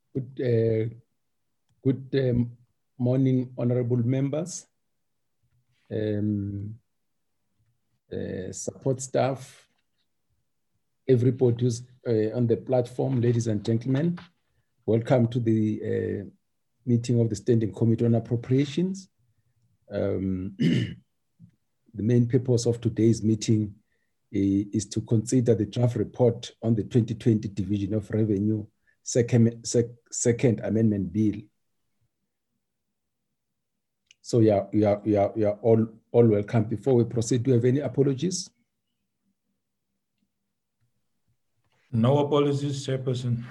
Good morning, honorable members, support staff, everybody who's on the platform, ladies and gentlemen. Welcome to the meeting of the Standing Committee on Appropriations. The main purpose of today's meeting is to consider the draft report on the 2020 Division of Revenue Second Amendment Bill. So you are all welcome. Before we proceed, do you have any apologies? No apologies, Chairperson.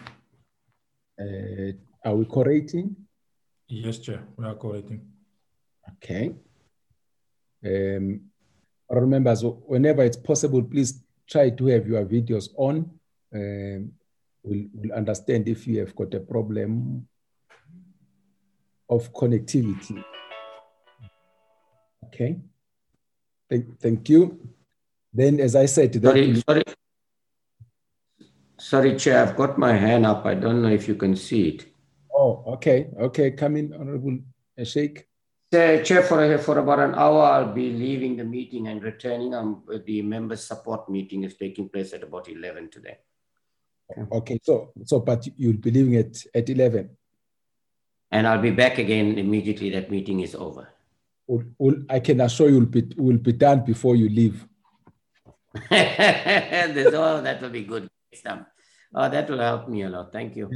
Are we correcting? Yes, Chair, we are correcting. Okay. Remember, so whenever it's possible, please try to have your videos on. We'll understand if you have got a problem of connectivity. Okay. Thank you. Then, as I said, Sorry, Chair, I've got my hand up. I don't know if you can see it. Oh, okay. Okay, come in, Honorable Sheikh. Chair, for about an hour, I'll be leaving the meeting and returning. The members' support meeting is taking place at about 11 today. Okay, so but you'll be leaving at 11. And I'll be back again immediately that meeting is over. I can assure you will be done before you leave. Oh, that will be good. Oh, that will help me a lot. Thank you.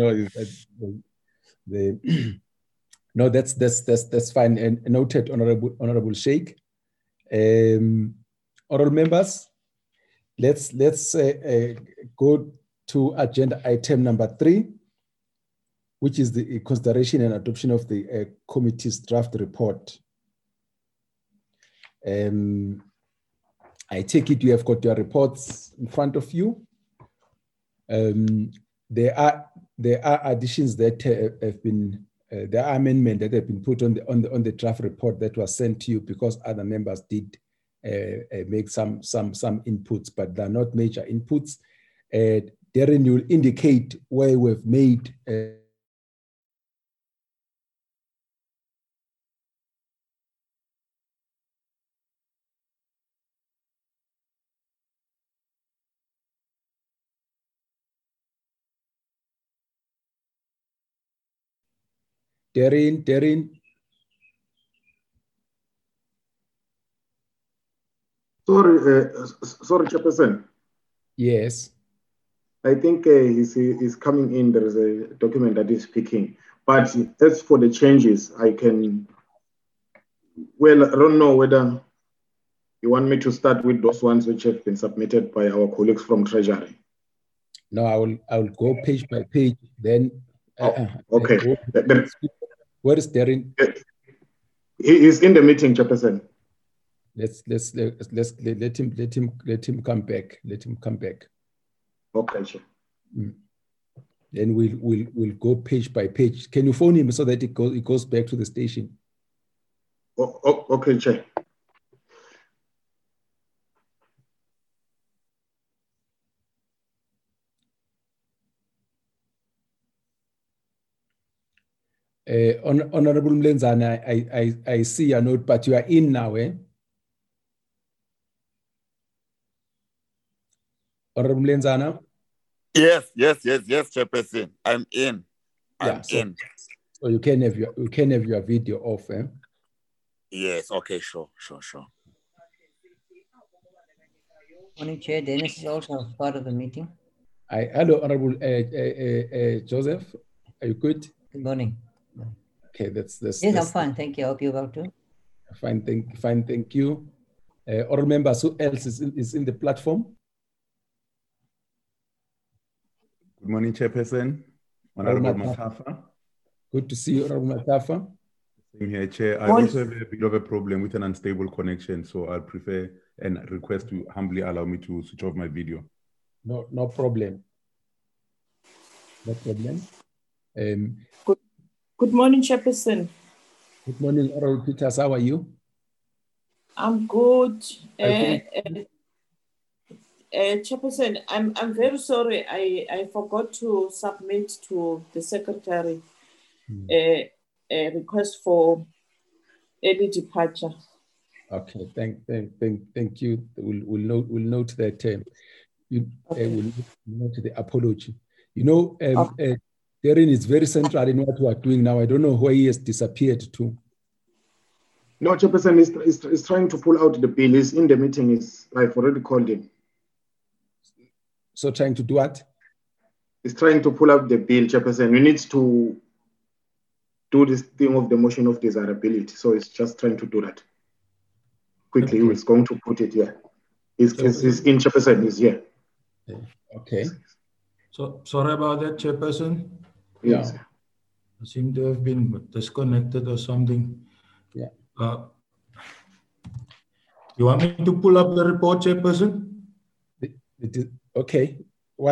No, that's fine. And noted, Honorable Sheikh. Honorable members, let's go to agenda item number 3, which is the consideration and adoption of the committee's draft report. I take it you have got your reports in front of you. There are additions that have been there are amendments that have been put on the draft report that was sent to you because other members did make some inputs, but they're not major inputs. Darren, you'll indicate where we've made Darren. Sorry, Chairperson. Yes. I think he's coming in. There is a document that is speaking. But as for the changes, I don't know whether you want me to start with those ones which have been submitted by our colleagues from Treasury. No, I will go page by page. Then. Okay. Where is Darren? He is in the meeting, Chairperson. Let's let him come back. Let him come back. Okay, sure. Then we'll go page by page. Can you phone him so that it goes back to the station? Okay, Chair. Honorable Mlenzana, I see your note, but you are in now, eh? Honorable Mlenzana? Yes, Chairperson. I'm in. So you can have your video off, eh? Yes, okay, sure. Morning, Chair. Dennis is also part of the meeting. Hello, Honorable Joseph. Are you good? Good morning. Okay, that's yes, I'm fine. Thank you. I hope you're well too. Fine, thank you. Honorable members, who else is in the platform? Good morning, Chairperson. Honorable Matafa. Good to see you, Honorable Matafa. Same here, Chair. I also have a bit of a problem with an unstable connection, so I'll prefer and request to humbly allow me to switch off my video. No problem. No problem. Good morning, Chairperson. Good morning, Honorable Peters. How are you? I'm good. Chairperson, I'm very sorry. I forgot to submit to the secretary a request for early departure. Okay, thank you. We'll note that. We'll note the apology. You know, Darren is very central in what we are doing now. I don't know where he has disappeared to. No, Chairperson is trying to pull out the bill. He's in the meeting. I've already called him. So trying to do what? He's trying to pull out the bill, Chairperson. We need to do this thing of the motion of desirability. So it's just trying to do that quickly. Okay. He's going to put it here. He's in, Chairperson. He's here. Okay. So sorry about that, Chairperson. Yes. I seem to have been disconnected or something. Yeah. You want me to pull up the report, Chairperson? Okay.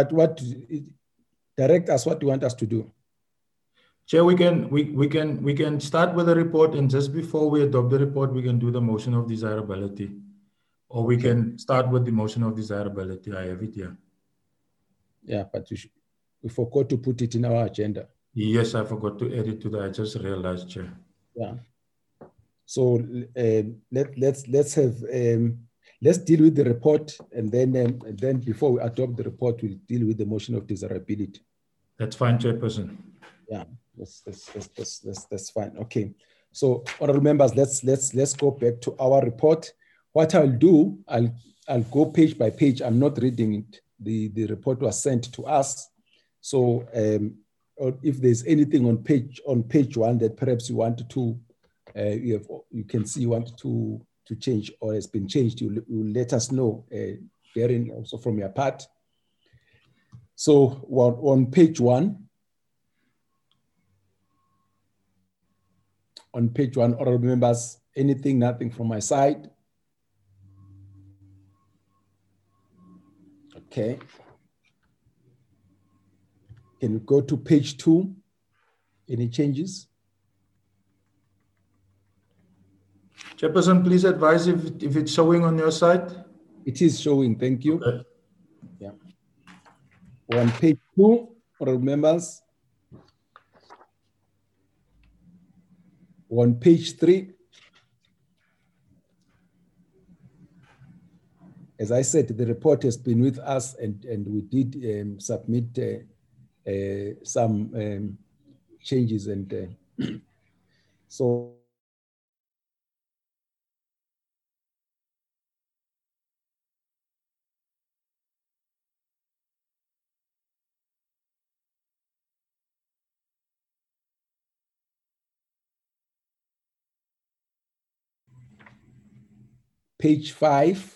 Direct us what you want us to do. Chair, we can start with the report, and just before we adopt the report, we can do the motion of desirability. Or we can start with the motion of desirability. I have it here. Yeah, but we forgot to put it in our agenda. Yes, I forgot to add it to that. I just realized, Chair. Yeah. So let's deal with the report, and then before we adopt the report, we'll deal with the motion of desirability. That's fine, Chairperson. Yeah, that's fine. Okay. So, honorable members, let's go back to our report. What I'll do, I'll go page by page. I'm not reading it. The report was sent to us. So if there's anything on page one that perhaps you want to you can see you want to change or has been changed, you let us know, Darren, also from your part. So on page one, honorable members, anything, nothing from my side. Okay. Can we go to page two? Any changes? Chairperson, please advise if it's showing on your side. It is showing, thank you. Okay. Yeah. On page two, honorable members. On page three, as I said, the report has been with us, and we did submit some changes, and so page 5.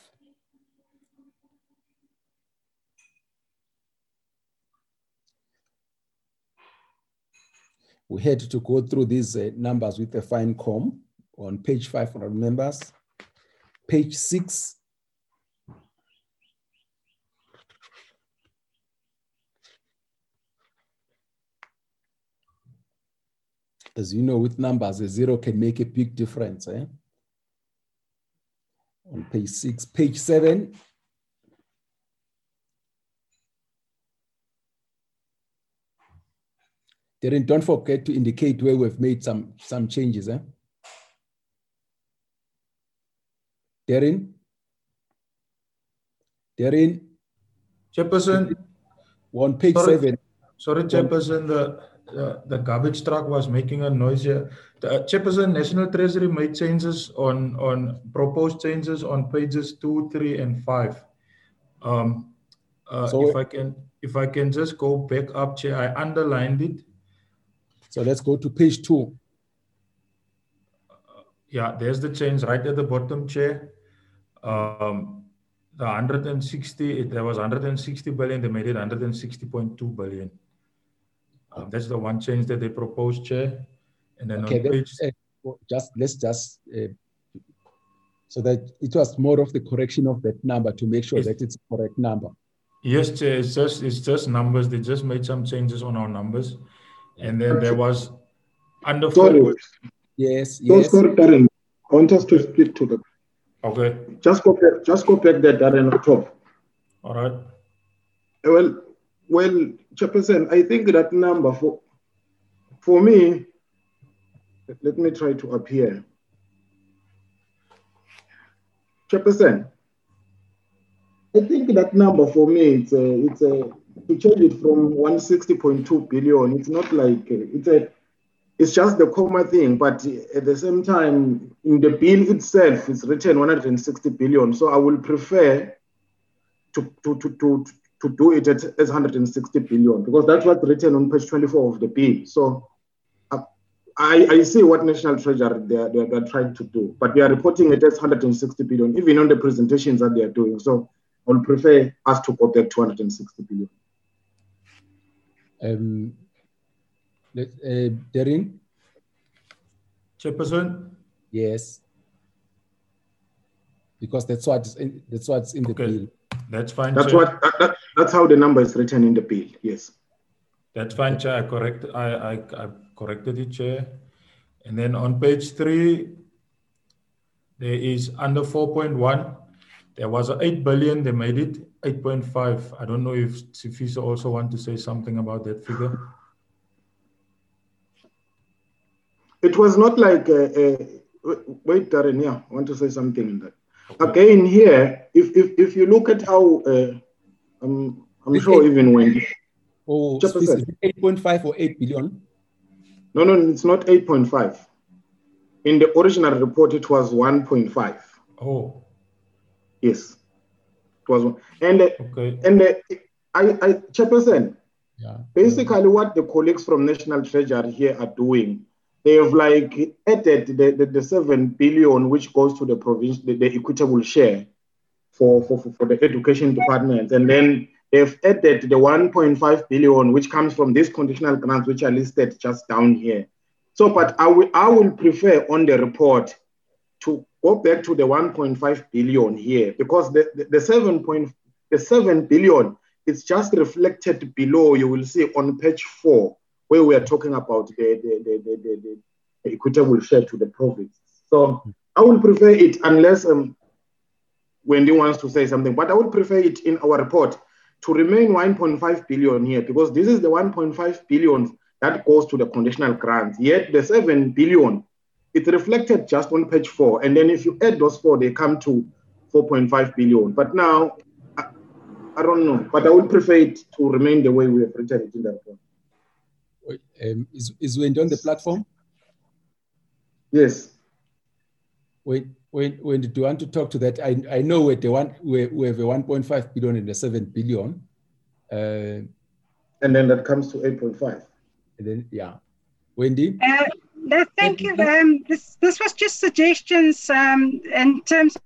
We had to go through these numbers with a fine comb. On page 5, for our members. Page 6. As you know, with numbers, a 0 can make a big difference. On page 6, page 7. Darren, don't forget to indicate where we've made some changes. Darren? Chairperson. On page 7. Sorry, Chairperson, the garbage truck was making a noise here. Chairperson, National Treasury made changes on proposed changes on pages 2, 3, and 5. So if I can just go back up, Chair, I underlined it. So let's go to page 2. Yeah, there's the change right at the bottom, Chair. The 160, there was 160 billion, they made it 160.2 billion. That's the one change that they proposed, Chair. And then okay, on page... let's just, so that it was more of the correction of that number to make sure that it's the correct number. Yes, Chair, it's just numbers. They just made some changes on our numbers. And then there was under... Sorry. Yes. Sorry, Darren. I want us to speak to them. Okay. Just go back there, Darren, on top. All right. Well, Chairperson, I think that number for me, let me try to appear. Chairperson, I think that number for me, it's to change it from 160.2 billion. It's not like it's just the comma thing, but at the same time, in the bill itself, it's written 160 billion. So I will prefer to do it as 160 billion because that's what's written on page 24 of the bill. So I see what National Treasury they're trying to do, but they are reporting it as 160 billion, even on the presentations that they are doing. So I would prefer us to go back to 160 billion. Darren? Chairperson? Yes. Because that's what's in the bill. That's fine. That's how the number is written in the bill. Yes. That's fine, Chair. I corrected it, Chair. And then on page 3, there is under 4.1. There was 8 billion. They made it 8.5. I don't know if Sifiso also want to say something about that figure. It was not like wait, Darren. Yeah, I want to say something in that. Okay. Again, here, if you look at how I'm sure even when 8.5 or 8 billion. No, it's not 8.5. In the original report, it was 1.5. Oh. Yes, it was one. And Chairperson, basically what the colleagues from National Treasury here are doing, they have like added the 7 billion which goes to the province, the equitable share for the education department, and then they've added the 1.5 billion which comes from these conditional grants which are listed just down here. So, but I will prefer on the report to go back to the 1.5 billion here because the 7 billion is just reflected below. You will see on page 4 where we are talking about the equitable share to the province. So I will prefer it unless Wendy wants to say something, but I would prefer it in our report to remain 1.5 billion here because this is the 1.5 billion that goes to the conditional grants. Yet the 7 billion, it's reflected just on page 4. And then if you add those 4, they come to 4.5 billion. But now, I don't know, but I would prefer it to remain the way we have written it in the report. Is Wendy on the platform? Yes. When do you want to talk to that? I know we have a 1.5 billion and a 7 billion. And then that comes to 8.5. And then, yeah. Wendy? No, thank you. This was just suggestions in terms of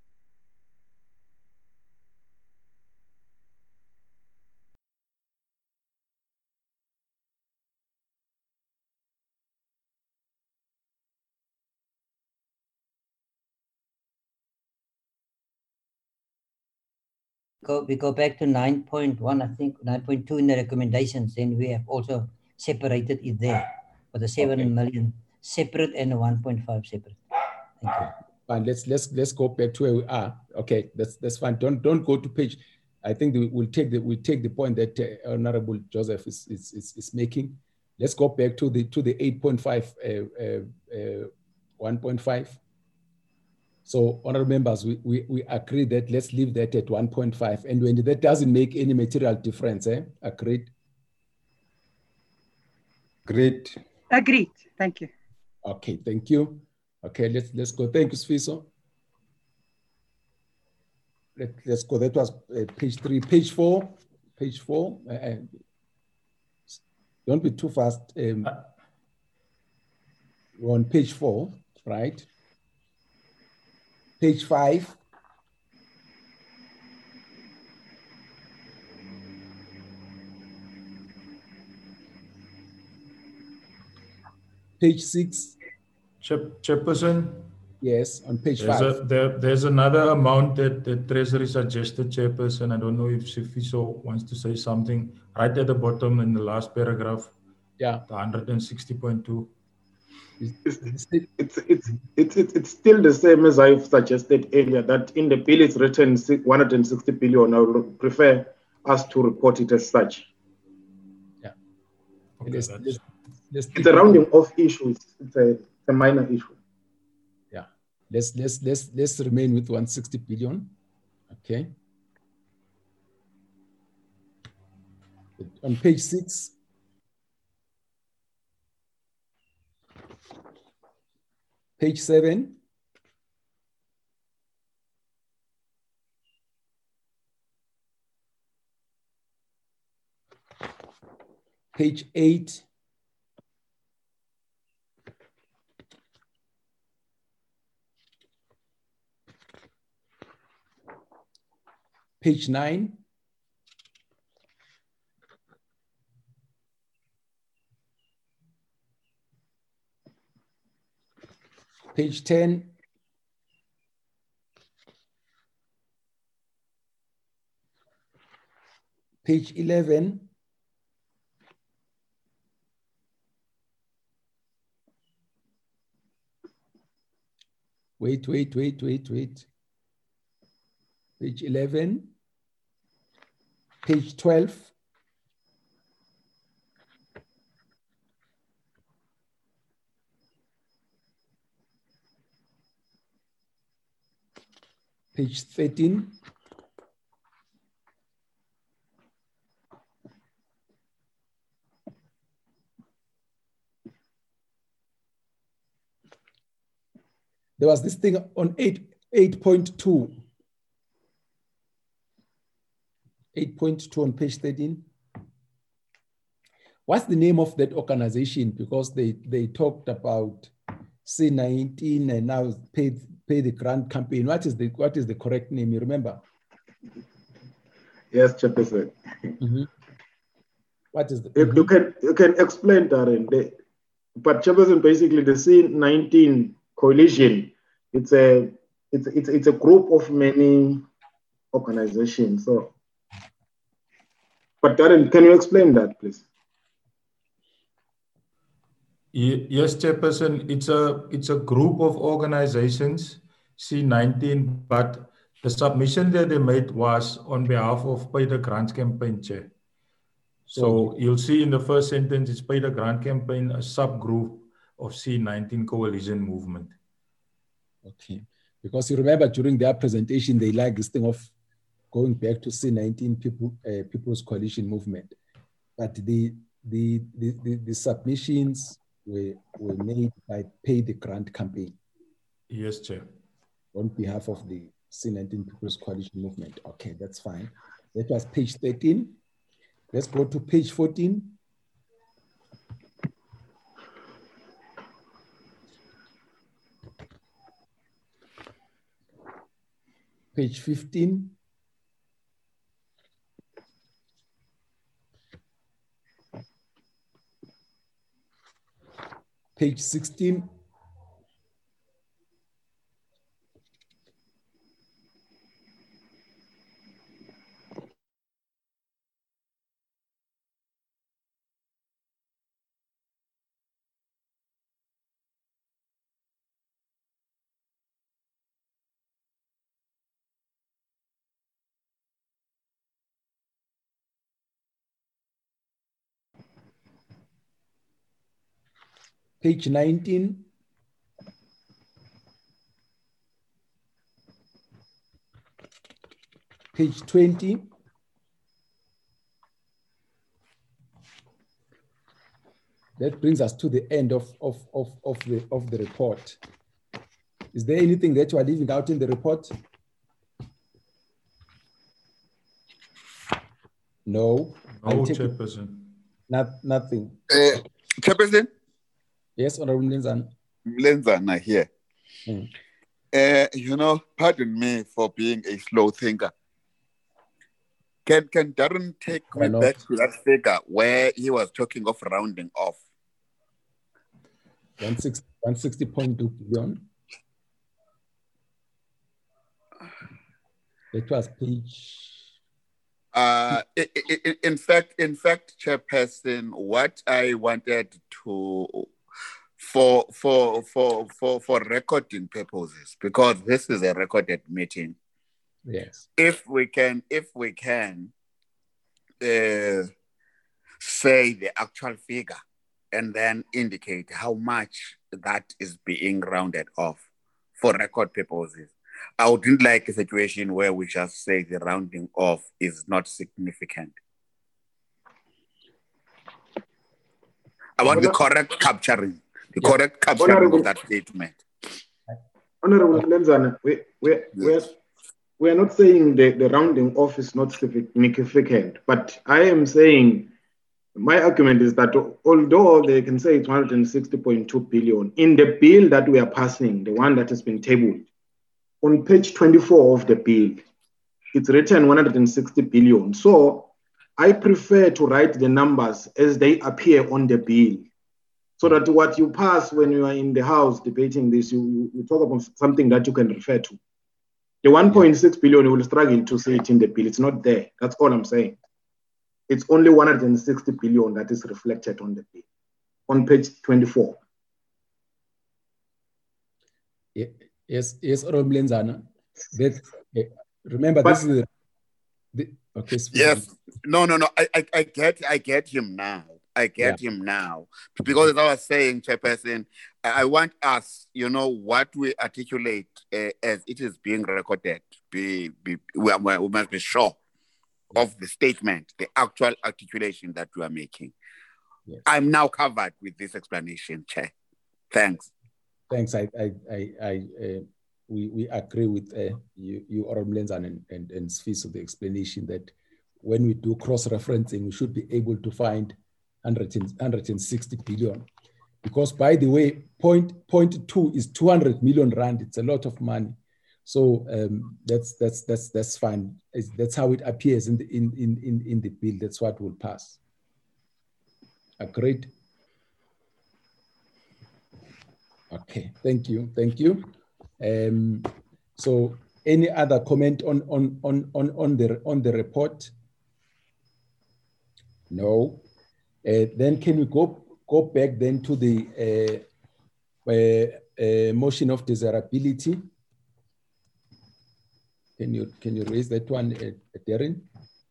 we go back to 9.1, I think 9.2 in the recommendations, then we have also separated it there for the 7 million separate and 1.5 separate. Thank you. Fine, let's go back to where we are. Okay, that's fine. Don't go to page. I think we'll take the point that Honorable Joseph is making. Let's go back to the 8.5 1.5. So, honorable members, we agree that let's leave that at 1.5. And when that doesn't make any material difference, agreed? Great. Agreed. Thank you. Okay, thank you. Okay, let's go. Thank you, Sifiso. Let's go. That was page 3. Page 4. Page 4. Don't be too fast. We're on page 4, right? Page 5. Page 6. Chairperson? Yes, on page 5. There's another amount that the Treasury suggested, Chairperson. I don't know if Sifiso wants to say something. Right at the bottom in the last paragraph. Yeah. The 160.2. It's still the same as I've suggested earlier, that in the bill it's written 160 billion. I would prefer us to report it as such. Yeah. Okay, It's a rounding off issue. It's a minor issue. Yeah. Let's remain with 160 billion. Okay. On page 6. Page 7. Page 8. Page 9. Page 10. Page 11. Wait. Page 11. Page 12. Page 13. There was this thing on 8.2. 8.2 on page 13. What's the name of that organization? Because they talked about C19 and now pay the grant campaign. What is the correct name? You remember? Yes, Chairperson. What is the? You can explain, Darren. But Chairperson, basically the C19 coalition, it's a group of many organizations. So, but Darren, can you explain that, please? Yes, Chairperson. It's a group of organizations, C19, but the submission that they made was on behalf of Pay the Grants Campaign, Chair. So you'll see in the first sentence, it's Pay the Grant Campaign, a subgroup of C19 coalition movement. Okay, because you remember during their presentation, they like this thing of going back to C19 People's Coalition movement, but the submissions were made by Pay the Grant Campaign. Yes, Chair. On behalf of the C19 People's Coalition movement. Okay, that's fine. That was page 13. Let's go to page 14. Page 15. Page 16. Page 19. Page 20. That brings us to the end of the report. Is there anything that you are leaving out in the report? No. No, Chairperson. Nothing. Chairperson? Yes, Honorable Lenzana. Lenzana here. Pardon me for being a slow thinker. Can Darren take me back to that figure where he was talking of rounding off? 160.2 billion. That was page. In fact, Chairperson, what I wanted to for recording purposes, because this is a recorded meeting. Yes. If we can say the actual figure and then indicate how much that is being rounded off for record purposes. I wouldn't like a situation where we just say the rounding off is not significant. I want the correct capturing of that statement. Honorable Lenzana, we are not saying the rounding off is not significant, but I am saying my argument is that although they can say it's 160.2 billion, in the bill that we are passing, the one that has been tabled, on page 24 of the bill, it's written 160 billion. So I prefer to write the numbers as they appear on the bill, so that what you pass when you are in the House debating this, you talk about something that you can refer to. The 1.6 billion, you will struggle to see it in the bill. It's not there. That's all I'm saying. It's only 160 billion that is reflected on the bill, on page 24. Yes, Honorable Lenzana. Remember, but, this is okay. Yes, no. I get him now. I get him now, because as I was saying, Chairperson, I want us, what we articulate as it is being recorded. We must be sure of the statement, the actual articulation that we are making. Yes. I'm now covered with this explanation, Chair. Thanks. Thanks. We agree with you, Honorable Lenzana and Sfiso, of the explanation that when we do cross-referencing, we should be able to find 160 billion. Because, by the way, point 2 is 200 million rand. It's a lot of money. So that's fine. That's how it appears in the bill. That's what will pass. Agreed. Okay, thank you. So, any other comment on the report? No. Then can we go back then to the motion of desirability? Can you raise that one, Darren?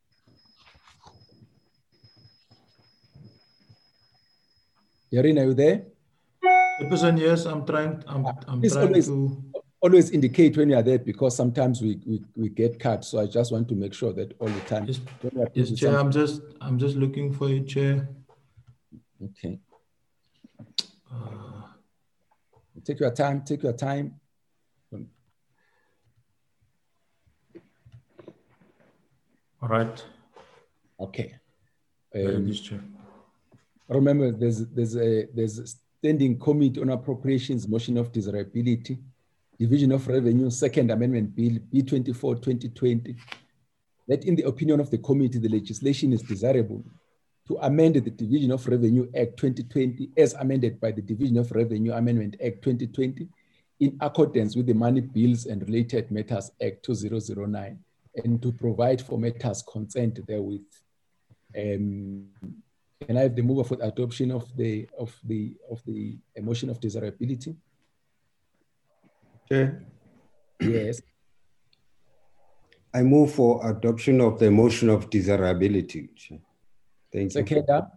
Darren, are you there? Yes, I'm trying to always indicate when you are there, because sometimes we get cut. So I just want to make sure that all the time. Yes, Chair. I'm just looking for you, Chair. Okay. Take your time. All right. Okay. Chair. Remember, there's a Standing Committee on Appropriations motion of desirability, Division of Revenue, Second Amendment Bill B24/2020. That, in the opinion of the committee, the legislation is desirable to amend the Division of Revenue Act 2020 as amended by the Division of Revenue Amendment Act 2020 in accordance with the Money Bills and Related Matters Act 2009, and to provide for matters consent therewith. Can I have the mover for the adoption of the motion of desirability? Chair. Yes. I move for adoption of the motion of desirability. Thank you. Seconder.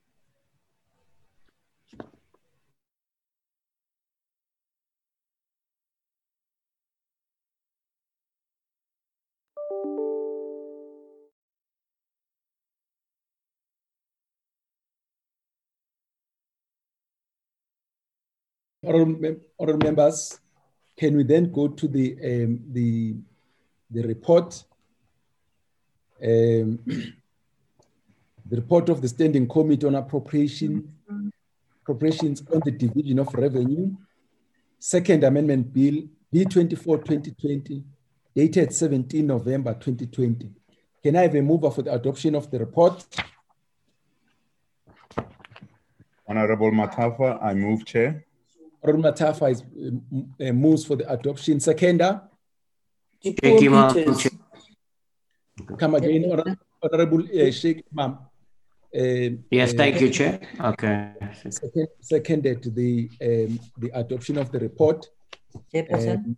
Honorable members, can we then go to the report? The report of the Standing Committee on Appropriations on the Division of Revenue, Second Amendment Bill B24/2020, dated 17 November 2020. Can I have a mover for the adoption of the report? Honorable Matafa, I move, Chair. Honorable Matafa moves for the adoption. Seconder? Come again, Honorable Sheikh Imam. Yes, thank you, Chair. Okay. Seconded the adoption of the report. Chairperson.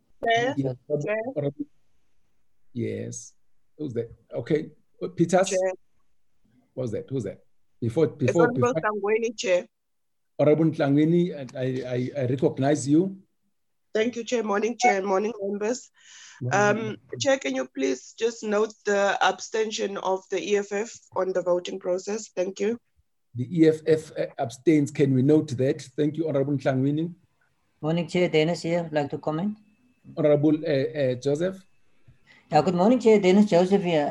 Yes. Who's that? Okay. Peters. Chair. What's that? Who's that? Before Honorable Tlangweni, Chair. Honorable Tlangweni, I recognize you. Thank you, Chair. Morning, Chair. Morning, members. Chair, can you please just note the abstention of the EFF on the voting process? Thank you. The EFF abstains. Can we note that? Thank you, Honorable Tlangweni. Morning, Chair. Dennis here. Would like to comment? Honorable Joseph. Yeah, good morning, Chair. Dennis Joseph here.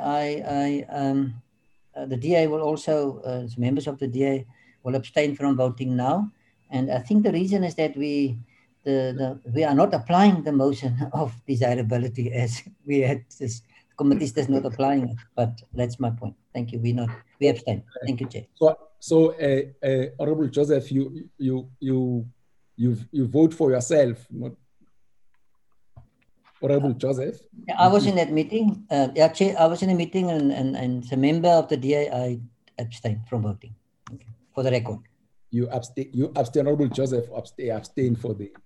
The DA will also, members of the DA will abstain from voting now. And I think the reason is that we are not applying the motion of desirability as we had this committee is not applying it. But that's my point. Thank you. We abstain. Thank you, Chair. So Honorable Joseph, you vote for yourself, not Honorable Joseph. Yeah, I was in that meeting. Yeah, Chair, I was in a meeting, and as a member of the DA, I abstained from voting. Okay. For the record. You abstain, Honorable Joseph, abstain for the.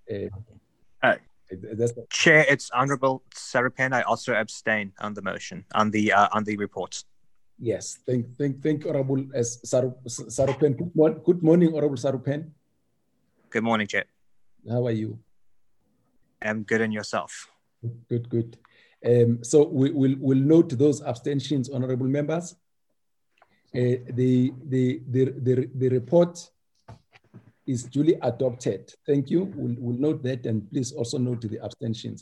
Chair, it's Honorable Sarupen. I also abstain on the motion, on the reports. Yes, thank Honorable Sarupen. Good morning, Honorable Sarupen. Good morning, Chair. How are you? I'm good, and yourself? Good. So we'll note those abstentions, honorable members. The report is duly adopted. Thank you. We'll note that, and please also note the abstentions.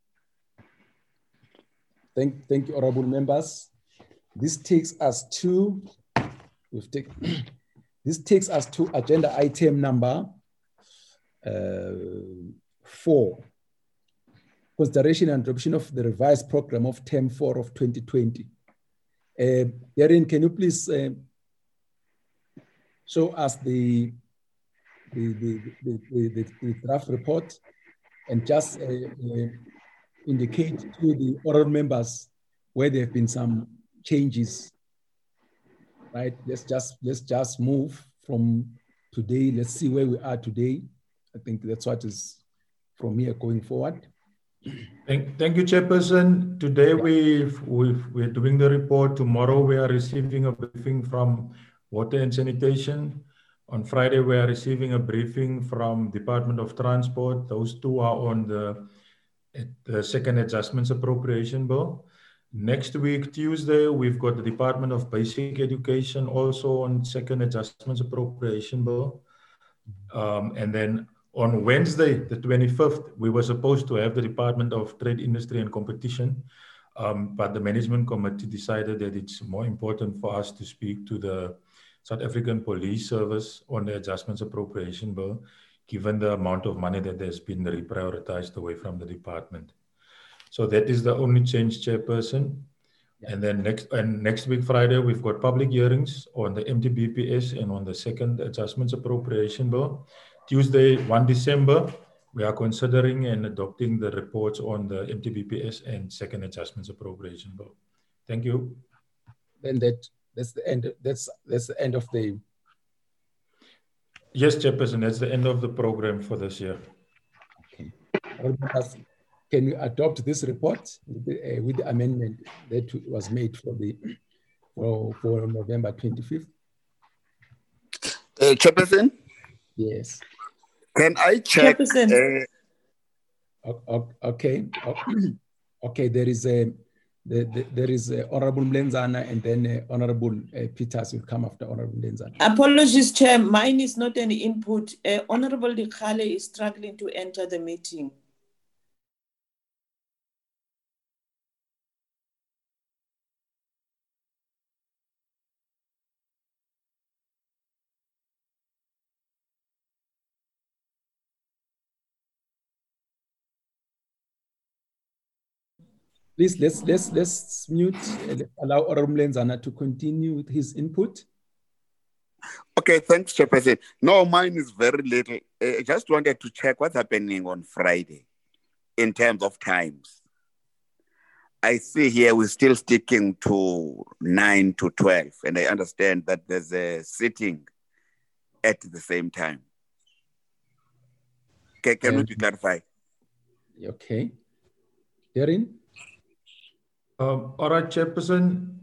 Thank you, honorable members. This takes us to agenda item number 4. Consideration and adoption of the revised program of Term 4 of 2020. Darren, can you please show us the draft report and just indicate to the oral members where there have been some changes, right? Let's just move from today. Let's see where we are today. I think that's what is from here going forward. Thank you, Chairperson. Today we're doing the report. Tomorrow we are receiving a briefing from Water and Sanitation. On Friday we are receiving a briefing from Department of Transport. Those two are on the second adjustments appropriation bill. Next week, Tuesday, we've got the Department of Basic Education also on second adjustments appropriation bill. And then on Wednesday, the 25th, we were supposed to have the Department of Trade, Industry and Competition, but the Management Committee decided that it's more important for us to speak to the South African Police Service on the adjustments appropriation bill, given the amount of money that has been reprioritized away from the department. So that is the only change, Chairperson. Yeah. And then next week, Friday, we've got public hearings on the MTBPS and on the second adjustments appropriation bill. Tuesday, 1 December, we are considering and adopting the reports on the MTBPS and second adjustments appropriation bill. Thank you. Then that's the end. That's the end of the. Yes, Chairperson, that's the end of the program for this year. Okay. Can you adopt this report with the amendment that was made for November 25th? Chairperson? Yes. Can I check? Okay. Okay. There is Honorable Mlenzana, and then Honorable Peters will come after Honorable Mlenzana. Apologies, Chair. Mine is not an input. Honorable Dikgale is struggling to enter the meeting. Please, let's mute, allow Honorable Mlenzana to continue with his input. Okay, thanks, Chairperson. No, mine is very little. I just wanted to check what's happening on Friday in terms of times. I see here we're still sticking to 9 to 12, and I understand that there's a sitting at the same time. Can we clarify? Okay. Darren? All right, Chairperson.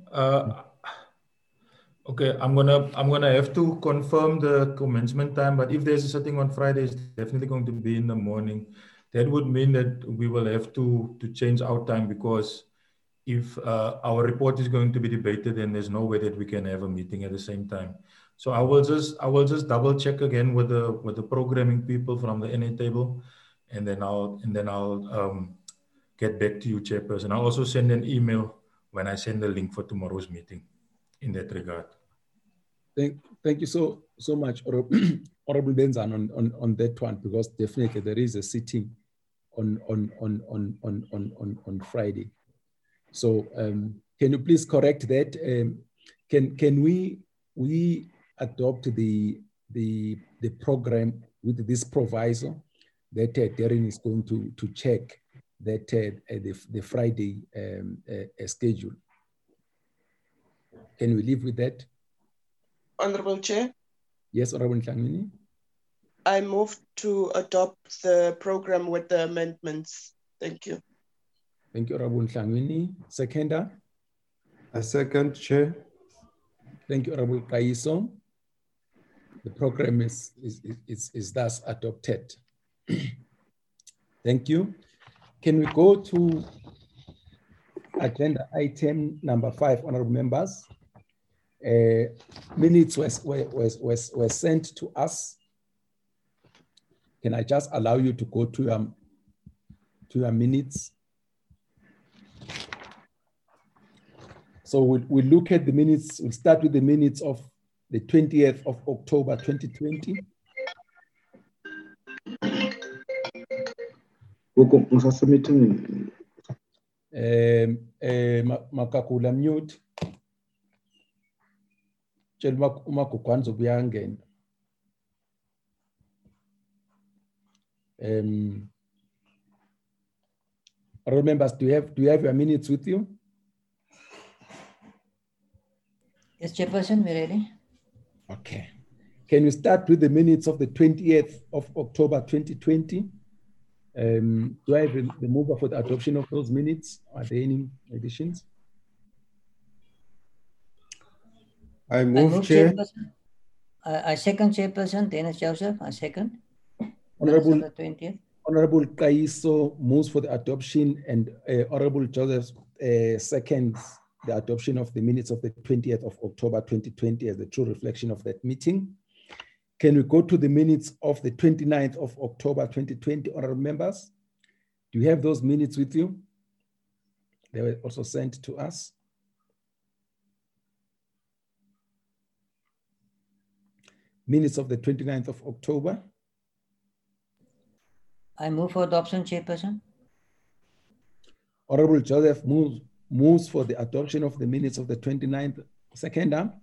Okay, I'm gonna have to confirm the commencement time, but if there's a sitting on Friday, it's definitely going to be in the morning. That would mean that we will have to change our time, because if our report is going to be debated, then there's no way that we can have a meeting at the same time. So I will just double check again with the programming people from the NA table, and then I'll get back to you, Chairperson. I'll also send an email when I send the link for tomorrow's meeting in that regard. Thank you so much, Honorable Benzan, on that one, because definitely there is a sitting on Friday. So can you please correct that? Can we adopt the program with this proviso that Darren is going to check that the Friday schedule? Can we live with that? Honorable Chair? Yes, Honorable Nhlangwini. I move to adopt the program with the amendments. Thank you. Thank you, Honorable Nhlangwini. Seconder? I second, Chair. Thank you, Honorable Kaiso. The program is thus adopted. Thank you. Can we go to agenda item number 5, honorable members? Minutes were sent to us. Can I just allow you to go to your minutes? So we'll look at the minutes. We'll start with the minutes of the 20th of October, 2020. Makakula mute. Honorable members, do you have your minutes with you? Yes, Chairperson, we're ready. Okay. Can we start with the minutes of the 20th of October 2020? Do I have the mover for the adoption of those minutes? Are there any additions? I move, Chair. I second, Chairperson. Dennis Joseph, I second. Honorable, the 20th. Honorable Kaiso moves for the adoption, and Honorable Joseph seconds the adoption of the minutes of the 20th of October 2020 as the true reflection of that meeting. Can we go to the minutes of the 29th of October 2020, honorable members? Do you have those minutes with you? They were also sent to us. Minutes of the 29th of October. I move for adoption, Chairperson. Honorable Joseph moves for the adoption of the minutes of the 29th. Seconder?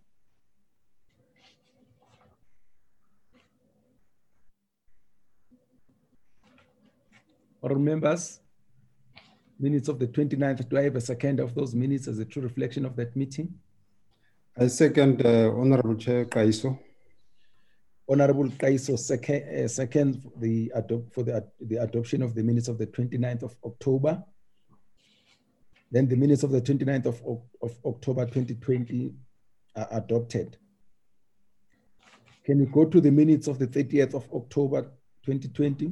Honorable members, minutes of the 29th, do I have a second of those minutes as a true reflection of that meeting? I second, Honorable Chair Kaiso. Honorable Kaiso second the adoption of the minutes of the 29th of October. Then the minutes of the 29th of October 2020 are adopted. Can we go to the minutes of the 30th of October 2020?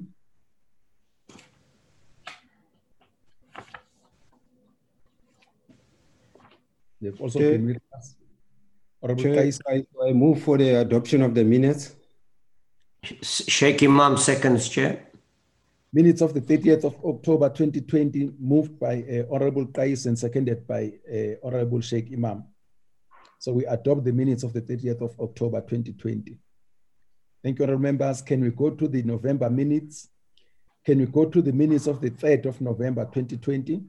They've also been with us. Chair, I move for the adoption of the minutes. Sheikh Imam seconds, Chair. Minutes of the 30th of October 2020 moved by Honorable Kais and seconded by Honorable Sheikh Imam. So we adopt the minutes of the 30th of October 2020. Thank you, honorable members. Can we go to the November minutes? Can we go to the minutes of the 3rd of November 2020?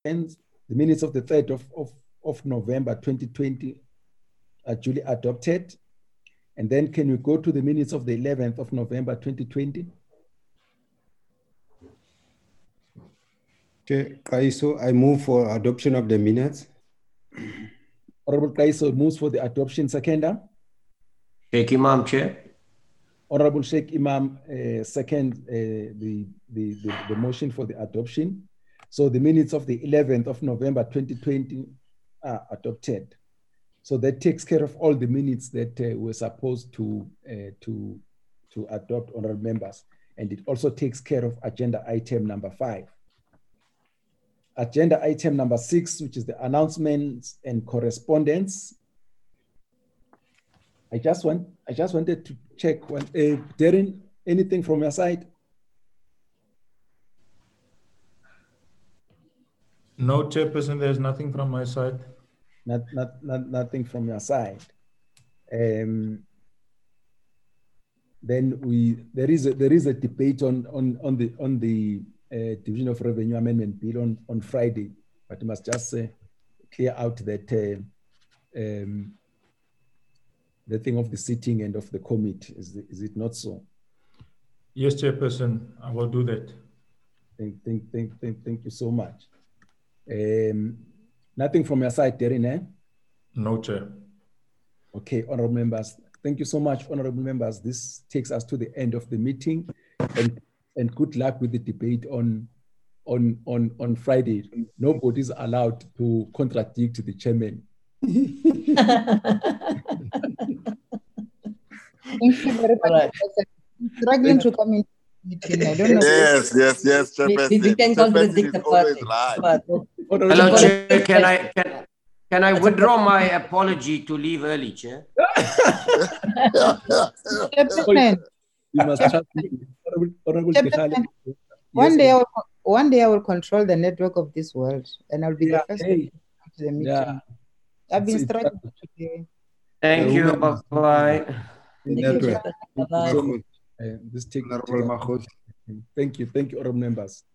the minutes of the 3rd of November 2020 are duly adopted. And then can we go to the minutes of the 11th of November 2020? Chair Kaiso, I move for adoption of the minutes. Honorable Kaiso moves for the adoption. Seconder? Sheikh Imam, Chair. Honorable Sheikh Imam second the motion for the adoption. So the minutes of the 11th of November 2020 are adopted. So that takes care of all the minutes that were supposed to adopt, honorable members. And it also takes care of agenda item number 5. Agenda item number 6, which is the announcements and correspondence. I just wanted to check Darren, anything from your side? No, Chairperson, there's nothing from my side. Nothing from your side. Then there is a debate on the Division of Revenue Amendment Bill on Friday, but I must just clear out that the thing of the sitting and of the committee. Is it not so? Yes, Chairperson, I will do that. Thank you so much. Nothing from your side, Darren, eh? No, Chair. Okay, honorable members. Thank you so much, honorable members. This takes us to the end of the meeting, and good luck with the debate on Friday. Nobody's allowed to contradict the chairman. Thank you very much. Struggling to come in. I don't know. Yes. We can contradict the party. Hello, Chair. Can I withdraw my apology to leave early, Chair? You must trust me. Honorable One day I will control the network of this world, and I'll be the first to the meeting. Yeah. I've been struggling today. Thank you. Bye-bye. This takes. Thank you, honorable members.